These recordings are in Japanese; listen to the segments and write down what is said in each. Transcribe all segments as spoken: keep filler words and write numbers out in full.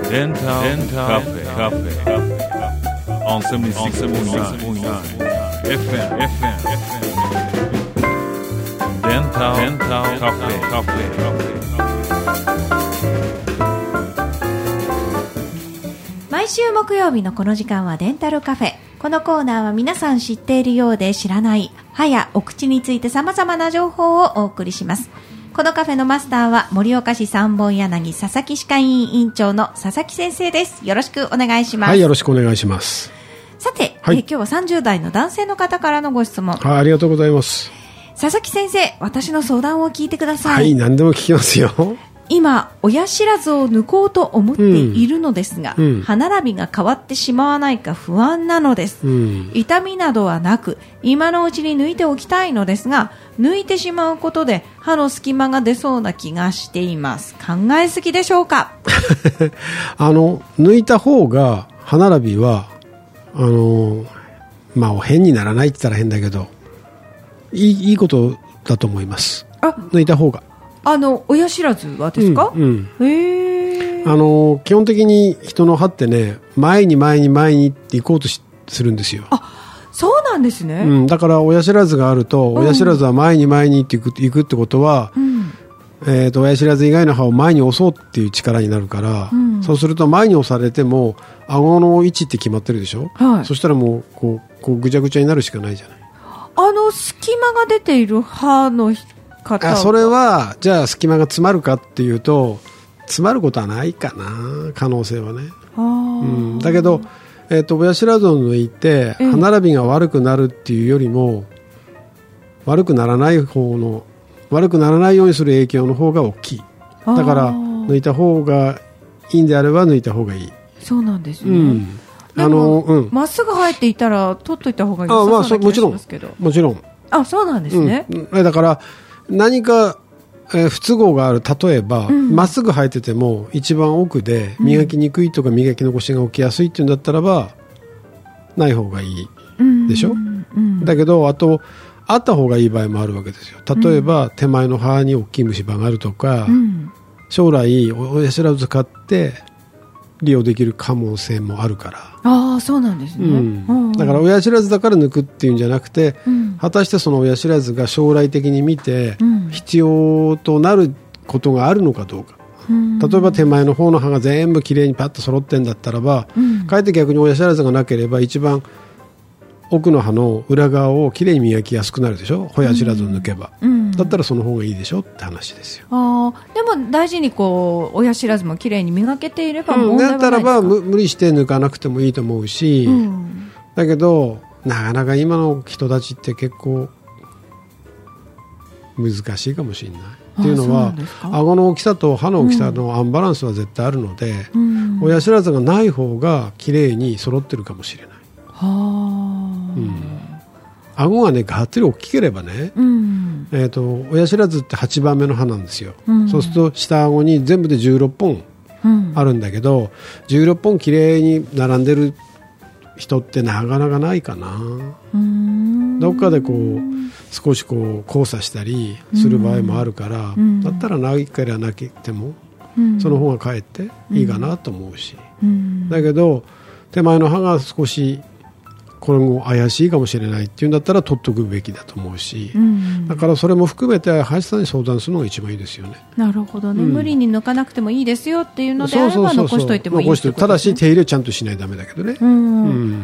デンタルカフェカフェ on セブンティーシックスポイントナイン エフエム エフエム デンタルカフェカフェ。 毎週木曜日のこの時間はデンタルカフェ。このコーナーは皆さん知っているようで知らない歯やお口について様々な情報をお送りします。このカフェのマスターは盛岡市三本柳佐々木歯科医院院長の佐々木先生です。よろしくお願いします。 はい、よろしくお願いします。 さて、 はい、 え今日はさんじゅう代の男性の方からのご質問。 はい、ありがとうございます。 佐々木先生、私の相談を聞いてください。 はい、何でも聞きますよ。 今親知らずを抜こうと思っているのですが、うんうん、歯並びが変わってしまわないか不安なのです、うん、痛みなどはなく今のうちに抜いておきたいのですが、抜いてしまうことで歯の隙間が出そうな気がしています。考えすぎでしょうか？ あの抜いた方が歯並びはあのまあ変にならないって言ったら変だけどいい、いいことだと思います。あ、抜いた方があの親知らずはですか？うんうん、へあの基本的に人の歯ってね、前に前に前にって行こうとしするんですよ。 あ、そうなんですね。 うん、だから親知らずがあると、親知らずは前に前にって行く、行くってことは、うん、えーと、親知らず以外の歯を前に押そうっていう力になるから、うん、そうすると前に押されても顎の位置って決まってるでしょ、はい、そしたらもうこう、こうぐちゃぐちゃになるしかないじゃない。 あの隙間が出ている歯のあそれはじゃあ隙間が詰まるかっていうと詰まることはないかな、可能性はね。あ、うん、だけど、えー、と親知らずを抜いて歯並びが悪くなるっていうよりも、悪くならない方の悪くならないようにする影響の方が大きい。だから抜いた方がいいんであれば抜いた方がいい。 そうなんですね、うん、あのうん、まっすぐ生えていたら取っといた方がいいです。あ、まあ、そうもちろんもちろん。 あ、そうなんですね、 うん、だから何か、えー、不都合がある。例えばま、うん、っすぐ生えてても一番奥で磨きにくいとか磨き残しが起きやすいっていうんだったらばない方がいいでしょ、うんうん、だけどあとあった方がいい場合もあるわけですよ。例えば、うん、手前の歯に大きい虫歯があるとか、うん、将来親知らず使って利用できる可能性もあるから。 ああ、そうなんですね、 うん、だから親知らずだから抜くっていうんじゃなくて、うん、果たしてその親知らずが将来的に見て必要となることがあるのかどうか、うん、例えば手前の方の歯が全部きれいにパッと揃ってんだったらば、うん、かえって逆に親知らずがなければ一番奥の歯の裏側をきれいに磨きやすくなるでしょ、親知らずを抜けば、うん、だったらその方がいいでしょって話ですよ。 あ、でも大事にこう親知らずもきれいに磨けていれば問題はないですか？うん、だったらば無理して抜かなくてもいいと思うし、うん、だけどなかなか今の人たちって結構難しいかもしれない。っていうのは顎の大きさと歯の大きさのアンバランスは絶対あるので、うん、親知らずがない方がきれいに揃ってるかもしれない。は、うん、顎がねがっつり大きければね、うん、えーと、親知らずってはちばんめの歯なんですよ、うん、そうすると下顎に全部でじゅうろっぽんあるんだけど、うん、じゅうろっぽんきれいに並んでる人ってなかなかないかな。うん、どっかでこう少しこう交差したりする場合もあるから、うん、だったらないからなくても、うん、その方がかえっていいかなと思うし、うん、だけど手前の歯が少しこれも怪しいかもしれないっていうんだったら取っとくべきだと思うし、うん、だからそれも含めて歯医者さんに相談するのが一番いいですよね。 なるほどね、うん、無理に抜かなくてもいいですよっていうのであれば残しといてもいいってことですね。 ただし手入れちゃんとしないとダメだけどね、うんうん、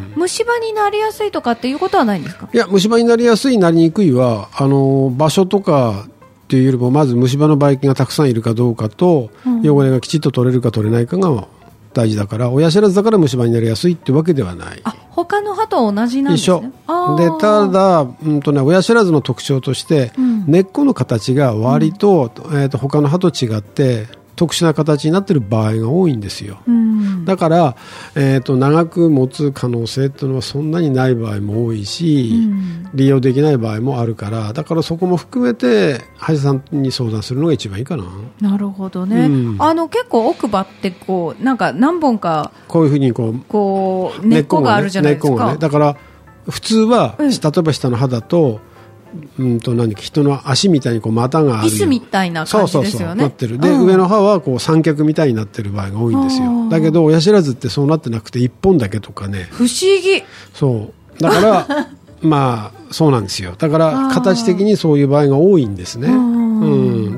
虫歯になりやすいとかっていうことはないんですか？ いや、虫歯になりやすいなりにくいはあの場所とかっていうよりもまず虫歯のばい菌がたくさんいるかどうかと、うん、汚れがきちっと取れるか取れないかが大事だから、親知らずだから虫歯になりやすいってわけではない。 あ、他の歯と同じなんですね。 一緒で、ただ、うんとね、親知らずの特徴として、うん、根っこの形が割と、うん、えーと、他の歯と違って特殊な形になっている場合が多いんですよ、うん、だから、えーと、長く持つ可能性というのはそんなにない場合も多いし、うん、利用できない場合もあるから、だからそこも含めて歯医者さんに相談するのが一番いいかな。 なるほどね、うん、あの結構奥歯ってこうなんか何本かこういうふうにこうこう根っこがあるじゃないですか、 根っこがね、だから普通は、うん、例えば下の歯だとうんと何人の足みたいにこう股がある。 椅子みたいな感じですよね。 そうそうそうなってる。で、うん、上の歯はこう三脚みたいになってる場合が多いんですよ。だけど親知らずってそうなってなくて一本だけとかね。 不思議。 そうだからまあそうなんですよ。だから形的にそういう場合が多いんですね。うん、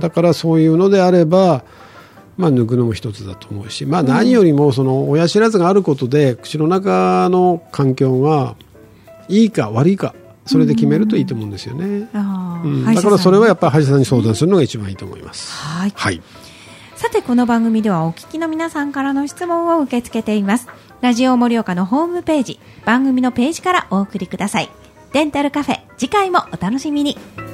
だからそういうのであれば。まあ、抜くのも一つだと思うし、まあ、何よりもその親知らずがあることで口の中の環境がいいか悪いかそれで決めるといいと思うんですよね。うんうん、だからそれはやっぱり歯医者さんに相談するのが一番いいと思います。 はい、 はい、 さてこの番組ではお聞きの皆さんからの質問を受け付けています。ラジオ盛岡のホームページ番組のページからお送りください。デンタルカフェ次回もお楽しみに。